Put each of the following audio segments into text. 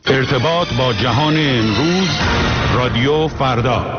ارتباط با جهان امروز، رادیو فردا.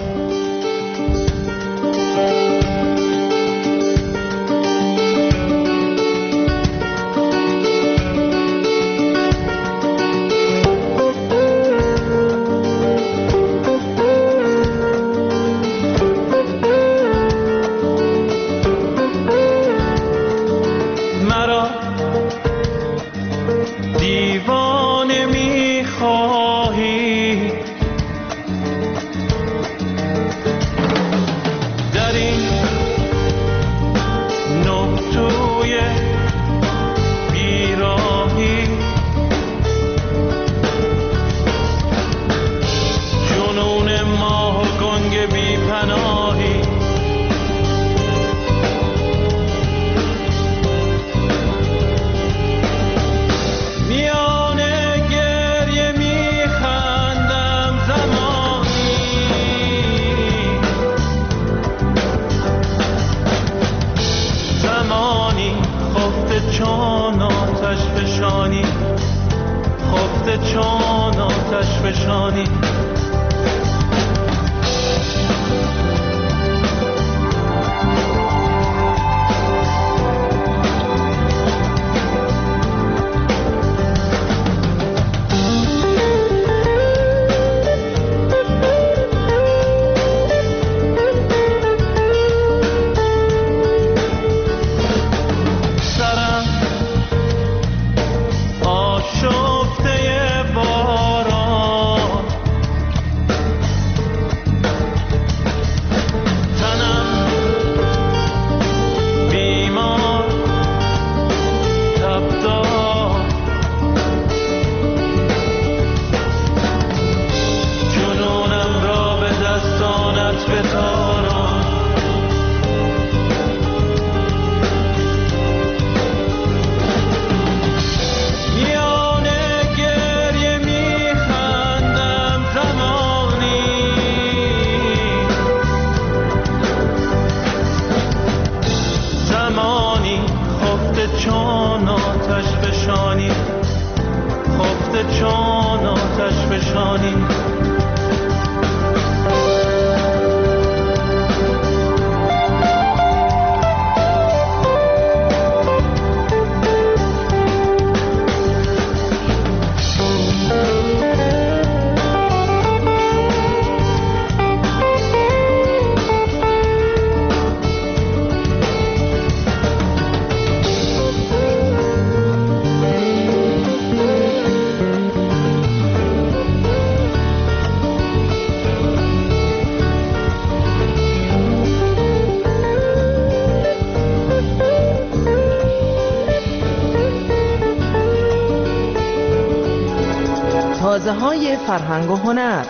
تازه‌های فرهنگ و هنر.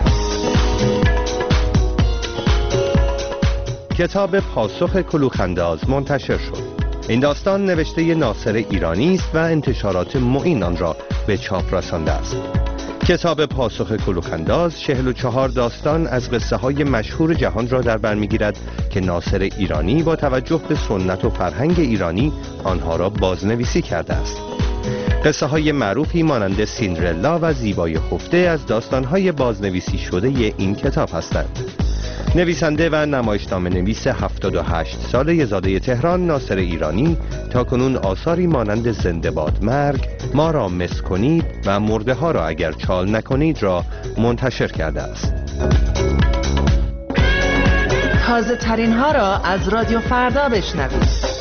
کتاب پاسخ کلوخ‌انداز منتشر شد. این داستان نوشته ناصر ایرانی است و انتشارات معین آن را به چاپ رسانده است. کتاب پاسخ کلوخ‌انداز 44 داستان از قصه های مشهور جهان را در بر می‌گیرد که ناصر ایرانی با توجه به سنت و فرهنگ ایرانی آنها را بازنویسی کرده است. قصه های معروفی مانند سیندرلا و زیبای خفته از داستان های بازنویسی شده این کتاب هستند. نویسنده و نمایشنامه نویس 78 ساله زاده تهران ناصر ایرانی تاکنون آثاری مانند زنده باد مرگ، ما را مس کنید و مرده ها را اگر چال نکنید را منتشر کرده است. تازه ترین ها را از رادیو فردا بشنوید.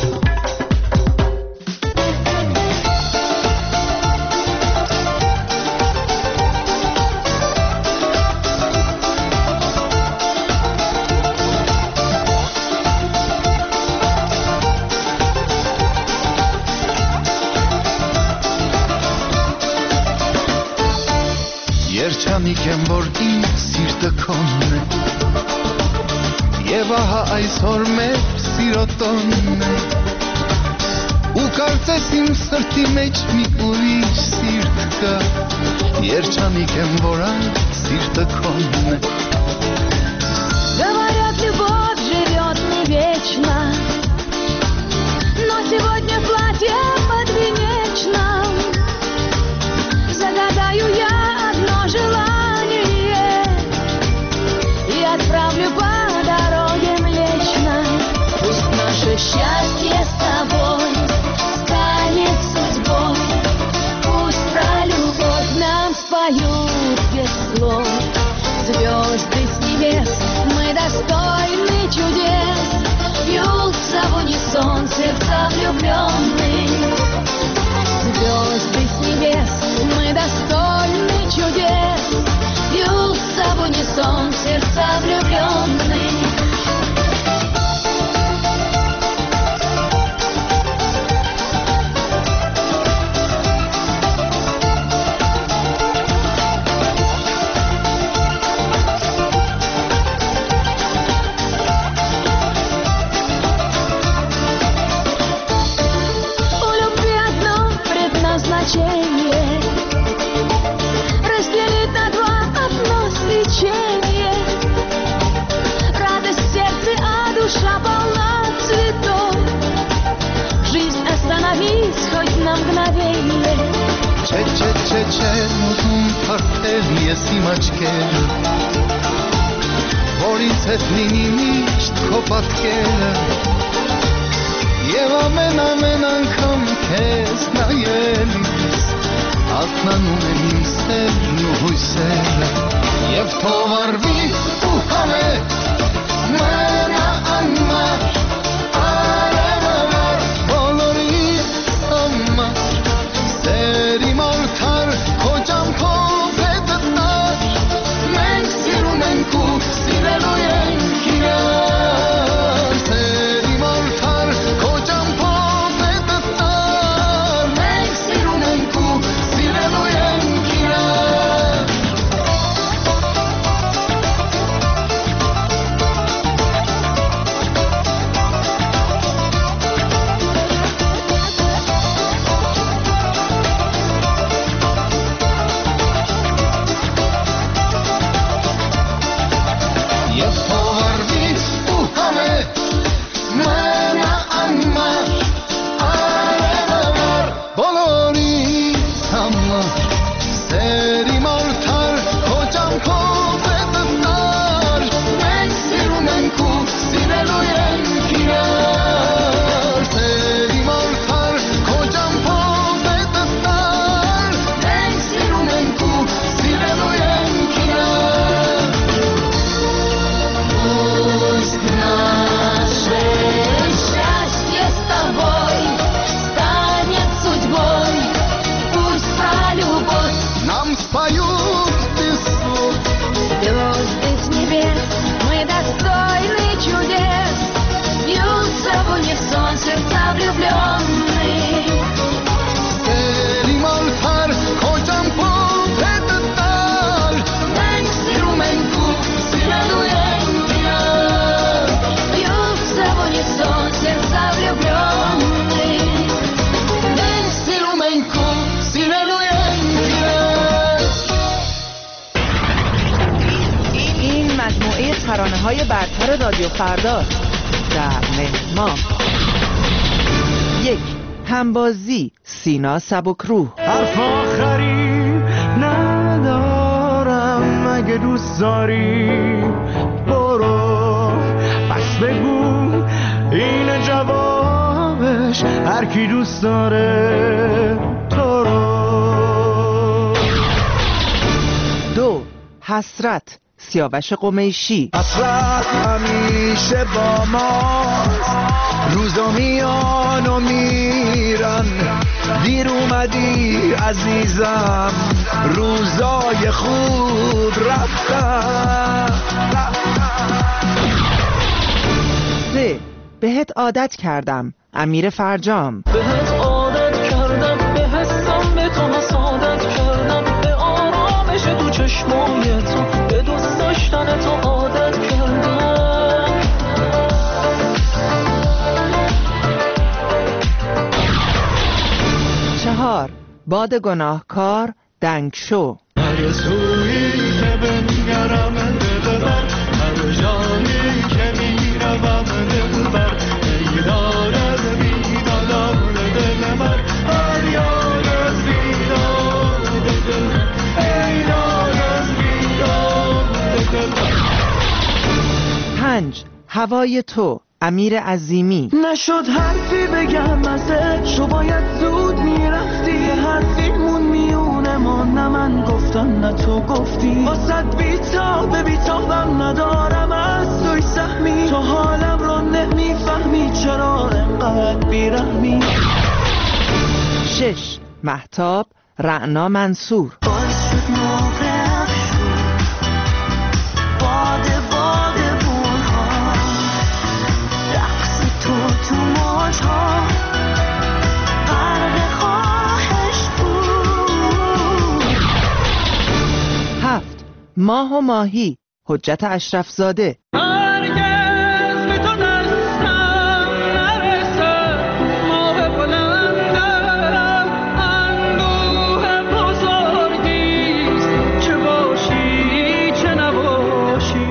Երչամիք եմ որ իմ սիրտը քոնն է Եվ ահա այսօր մեր սիրո տոնն է Ու կարծես իմ սրտի մեջ մի ուրիշ սիրտ կա Երչամիք եմ որ այդ սիրտը քոնն է Говорят, любовь живет не вечно Но сегодня в платье подвенечном Загадаю я стекло. Звезды с небес, мы достойны чудес. Бьются в унисон сердца влюбленных. Звезды с небес, мы достойны чудес. Бьются в унисон сердца влюбленных. Разделить на два одно свечение. Радость в сердце, а душа полна цветов. Жизнь остановись хоть на мгновение. մոտում թարթել ես իմ աչքերը, որից հետ լինի միշտ քո պատկերը, և ամեն անգամ քեզ նայելիս արթնանում եմ իմ սերն ու հույսերը, և թող արվի ու համետ մնա անմար արևը բոլորիս համար, սերի մորթար քո ճամփով հետըտար, մենք սիրում ենք ու սիրելու ենք իրար, սերի մորթար քո ճամփով հետըտար, մենք սիրում ենք ու սիրելու ենք իրար. Եվ թող արվի ու համետ մնա անմար արևը բոլորիս համար, սերի մորթար քո ճամփով հետըտար, մենք սիրում ենք ու սիրելու ենք իրար, սերի մորթար քո ճամփով հետըտար, մենք սիրում ենք ու սիրելու ենք իրար. Пусть наше счастье с тобой станет судьбой. Пусть про любовь Нам споют без слов, звезды с небес, мы достойны чудес. Бьются в унисон сердца влюбленных. սերի մորթար քո ճամփով հետըտար, Մենք սիրում ենք ու սիրելու ենք իրար. Бьются в унисон сердца влюбленных. մենք սիրում ենք ու սիրելու ենք իրար. این مجموعه ترانه‌های برتر رادیو فرداست. در مهمان 1. همبازی سینا سبکروح. حرف آخری ندارم، مگه دوست داری برو پس بگو این جوابش، هر کی دوست داره تو رو. 2. حسرت سیاوش قمیشی. حسرت همیشه با ماست، روزا میان و میرن، دیر اومدی عزیزم، روزای خوب رفتن. 3. بهت عادت کردم امیر فرجام. بهت عادت کردم، به حسم به تو حسادت کردم، به آرامش تو چشمای تو، به دوست داشتن تو عادت کردم. 4. باد گناهکار دنگشو. هر سویی که بنگرم دلبر، هر جایی که میروم دلبر، بیدار از بیدادان دل من، فریاد از بیداد دل من، بیدار از بیداد دل من. 5. هوای تو امیر عظیمی. نشد حرفی بگم ازت، تو باید زود میرفتی، حرفی مون میونه ما، نه من گفتم نه تو گفتی. گرفتی واسد بیتابم ندارم از توی سهمی تو حالم رو نمیفهمی چرا انقدر بیرحمی 6. مهتاب رعنا منصور باز شد موقع باده بونها رقص تو موجها غرق خواهش بود 7. ماه و ماهی حجت اشرف زاده هرگز به تو دستم نرسه ماه بلندم اندوه بزرگیست چه باشی چه نباشی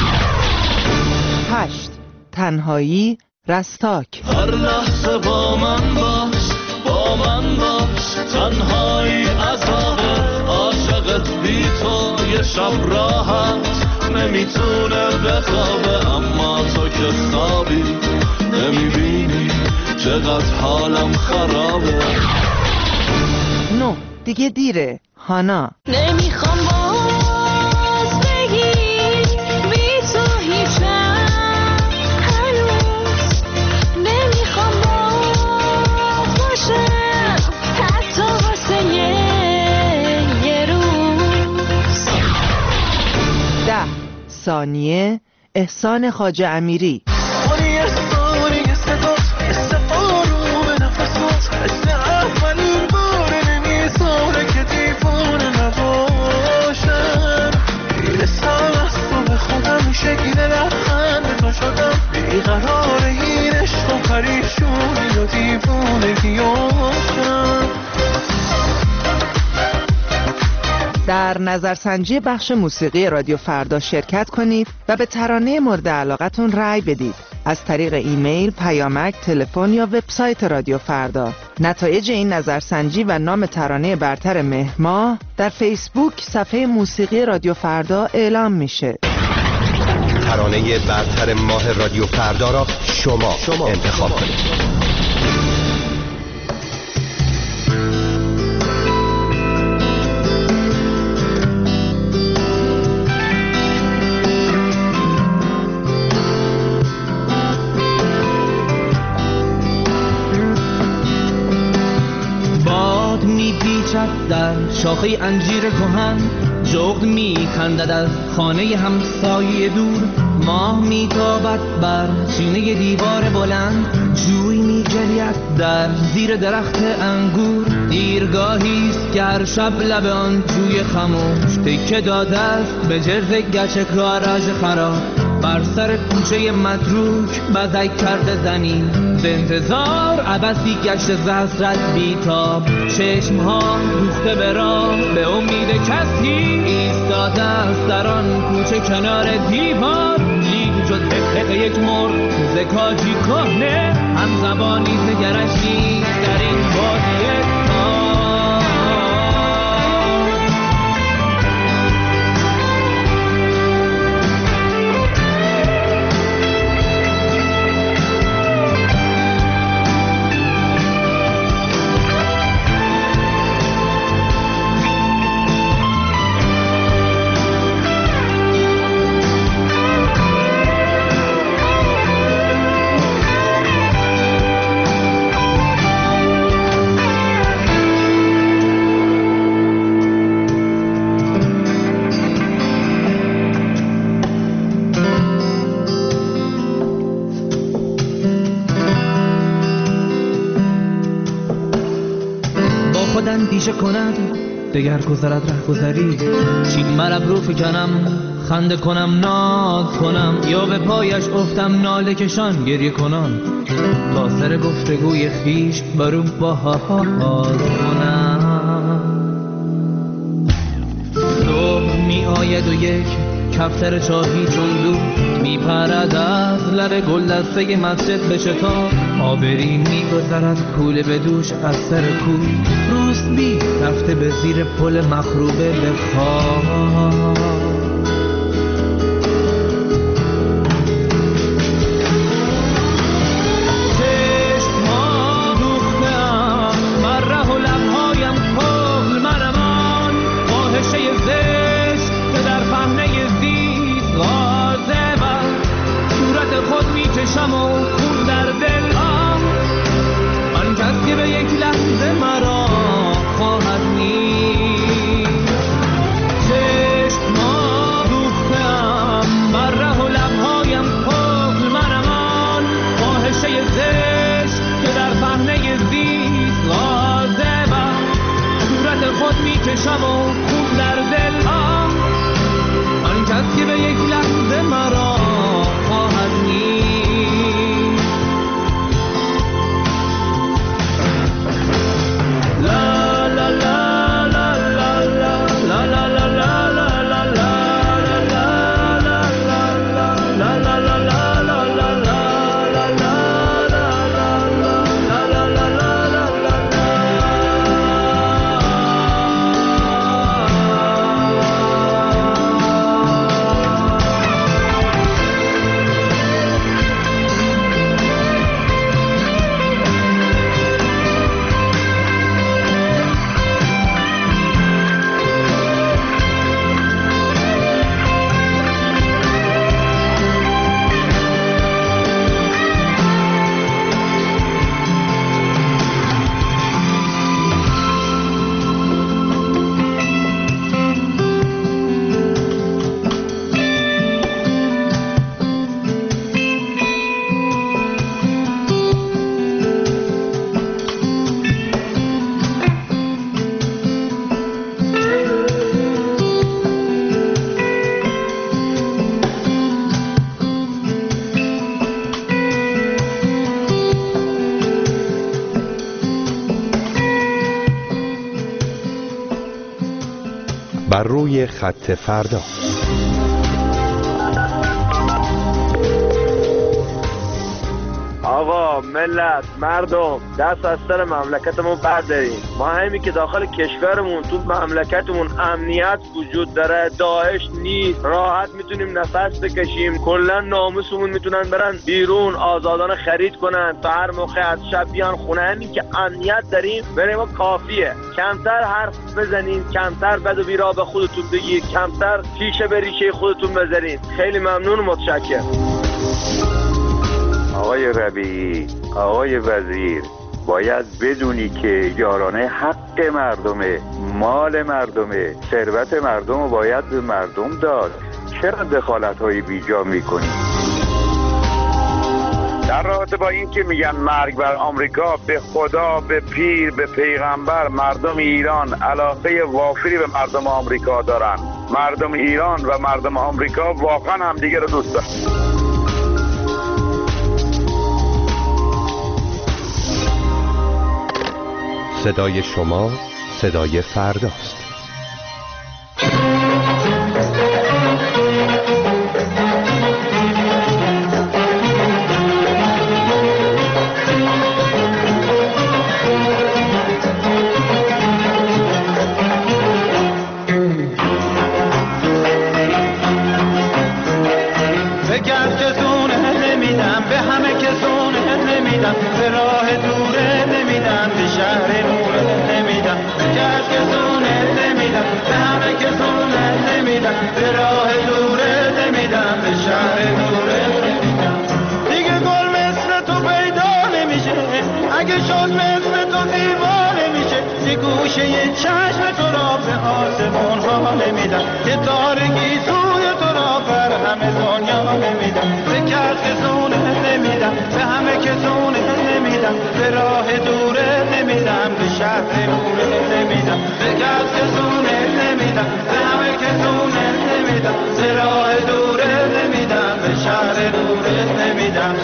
8. تنهایی رستاک هر لحظه با من باش تنهایی عذابه عاشقت بی تو یه شب راحت نمیتونه بخوابه اما تو که خوابی نمیبینی چقدر حالم خرابه 9. دیگه دیره هانا نمیخوام باز بگی بی تو هیچم هنوز نمیخوام باز باشم حتی واسه یه روز 10. ثانیه احسان خواجه امیری ثانیه صدات حس آروم نفسات حس اولین بار نمیذاره که دیوانه نباشم میرسم از تو به خودم شکل لبخند تو شدم بیقرار این عشق و پریشونی و دیوانگیاشم در نظرسنجی بخش موسیقی رادیو فردا شرکت کنید و به ترانه مورد علاقتون رأی بدید از طریق ایمیل، پیامک، تلفن یا وبسایت رادیو فردا. نتایج این نظرسنجی و نام ترانه برتر مهر ماه در فیسبوک صفحه موسیقی رادیو فردا اعلام میشه. ترانه برتر ماه رادیو فردا را شما انتخاب کنید. در شاخه انجیر کهن جغد می‌خندد از خانه همسایه دور ماه میتابد بر سینه دیوار بلند جوی می‌جرید در زیر درخت انگور دیرگاهیست که هر شب لب آن جوی خموش تکه داده است به جرز گچ کاراژ خراب بر سر کوچه متروک بزک کرده زمین به انتظار عبثی گشت زهرت بیتاب چشمها دوخته به راه به امید کسی ایستاده است در آن کوچه کنار دیوار لید جز حقیق یک مرغ زکاجی کهنه هم زبانی نگرش نیست در این بادیه اندیشه کند دگر گذرد ره گذری چین مرب رو فکنم خنده کنم ناز کنم یا به پایش افتم ناله کشان گریه کنم تا سر گفتگوی خیش برو باز کنم صبح می آید و یک کفتر چاهی چون دو می پرد از لب گل دسته مسجد به شتاب آبری می گذرد کوله به دوش از سر کوی روسبی رفته به زیر پل مخروبه به خواب شب و خون در دل آن کس که به یک لحظه مرا خواهد نیست. لا لا لا لا لا لا لا لا بر روی خط فردا. آقا، ملت، مردم، دست از سر مملکتمون برداریم. ما همین که داخل کشورمون تو مملکتمون امنیت وجود داره، داعش نیست، راحت میتونیم نفس بکشیم، کلا ناموسمون میتونن برن بیرون آزادانه خرید کنن تا هر موقع از شب بیان خونه. همین که امنیت داریم برای ما کافیه. کمتر حرف بزنین، کمتر بد و بیرا به خودتون بگید، کمتر تیشه به ریشه خودتون بذارین. خیلی ممنون و متشکرم. آقای ربیعی، آقای وزیر، باید بدونی که یارانه حق مردمه، مال مردمه، ثروت مردم رو باید به مردم داد. چرا دخالت‌های بیجا میکنی؟ در رابطه با این که میگن مرگ بر آمریکا، به خدا، به پیر، به پیغمبر، مردم ایران علاقه وافری به مردم آمریکا دارن. مردم ایران و مردم آمریکا واقعا همدیگه رو دوست دارن. صدای شما صدای فرداست. به گرد کسونه نمیدم، به همه کسونه نمیدم، به راه دوره نمیدم، به شهر نوره نمیدم. به گرد کسونه نمیدم، به همه کسونه نمیدم، به راه دوره نمیدم، به شهر نوره نمیدم. دیگه گل مثل تو پیدا نمیشه، اگه شد مثل تو دیوانه میشه. یه گوشه یه چشم تو را به آسمون ها نمیدم، یه تارگی سوی تو را بر همه دنیا نمیدم. به کس کسونه نمیدم، به همه کسونه نمیدم، به راه دوره نمیدم، به شهر نوره نمیدم. به کس کسونه نمیدم، به همه کسونه نمیدم، به راه دوره نمیدم، به شهر نوره نمیدم.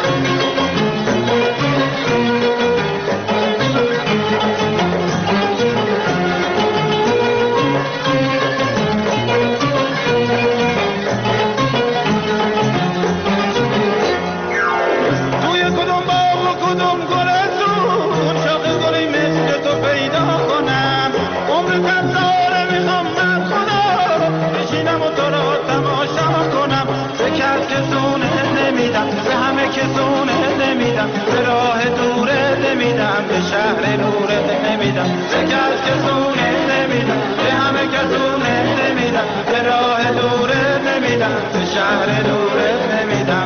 به راه دوره نمیدم، به شهر نوره نمیدم. به کس کسونه نمیدم، به همه کسونه نمیدم، به راه دوره نمیدم، به شهر نوره نمیدم.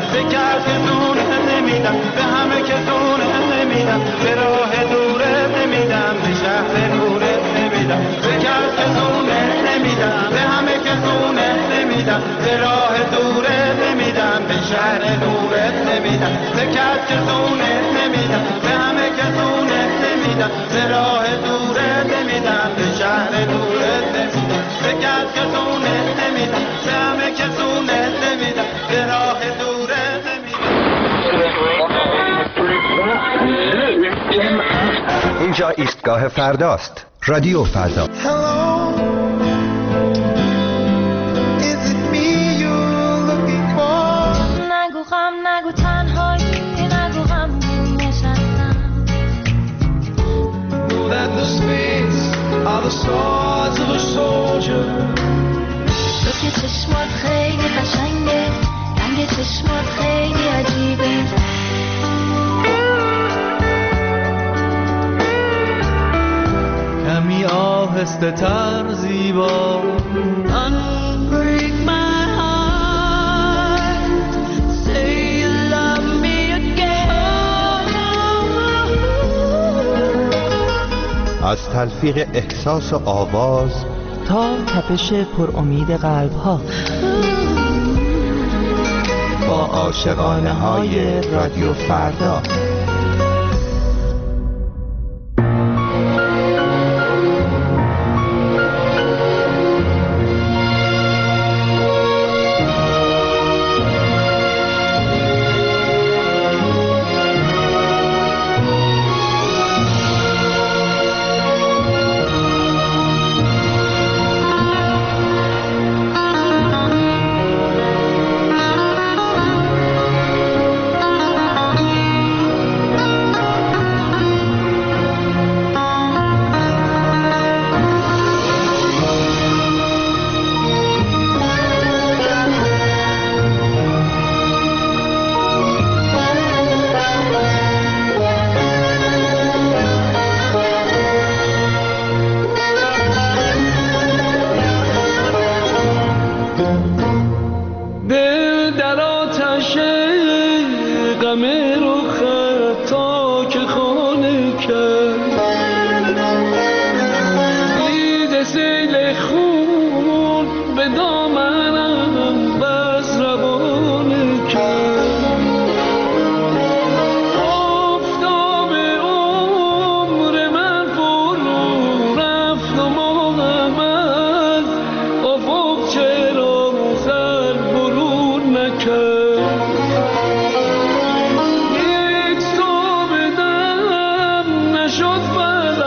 به کس که زونه نمیدم، به همه که زونه نمیدم، به راه دورت نمیدم، به شهر نورت نمیدم، به کس که زونه نمیدم، به همه که زونه نمیدم، به راه دورت نمیدم، به شهر نورت نمیدم، به کس که زونه نمیدم، به همه که زونه نمیدم، به راه دورت نمیدم، به شهر نورت نمیدم، به کس که زونه نمیدم، به همه که زونه نمیدم، به راه دورت نمیدم. اینجا ایستگاه فرداست. رادیو فردا. نگو غم، نگو تنهایی، نگو غم نشستم. تو که چشمات خیلی قشنگه، رنگ چشمات خیلی عجیبه. کمی آهسته تر زیبا Unbreak my heart Say you love me again از تلفیق احساس و آواز تا تپش پر امید قلب ها، با عاشقانه های رادیو فردا.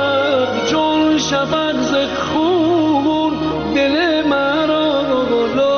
شفق ز خون دل مرا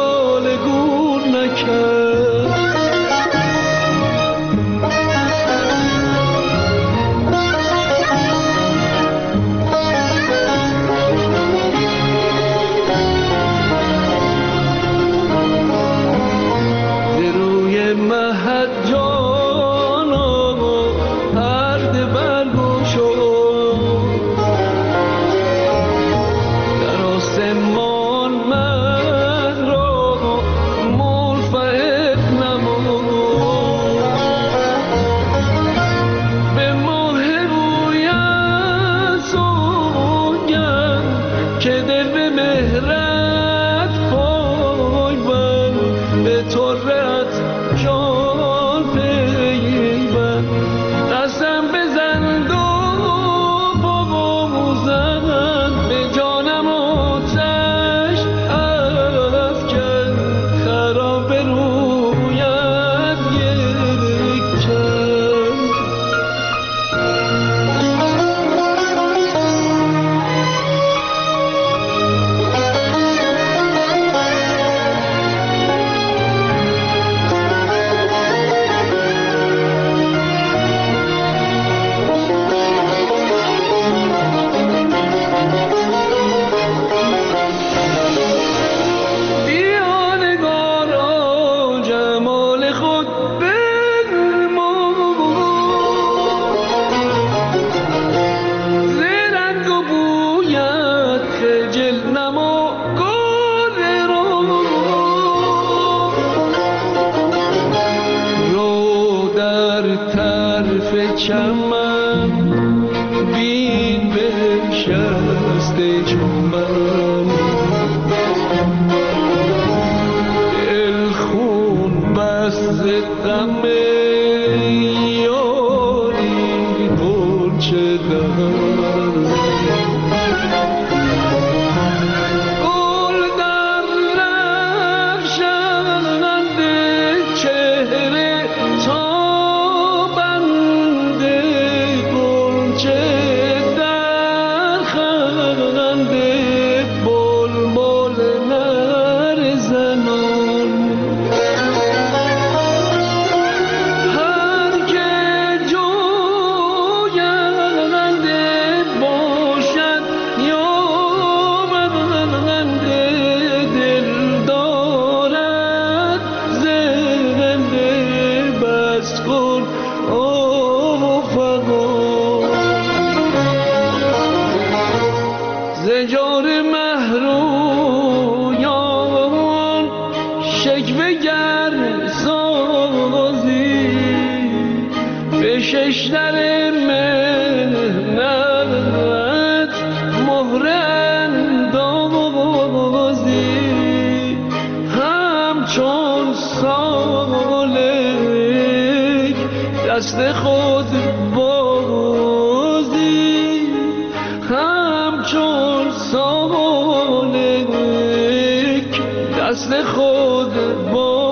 چمن بین بنشسته چون من دل خون بست غم یاری گلچه دارم دست خود بازی همچون سالک دست خود بازی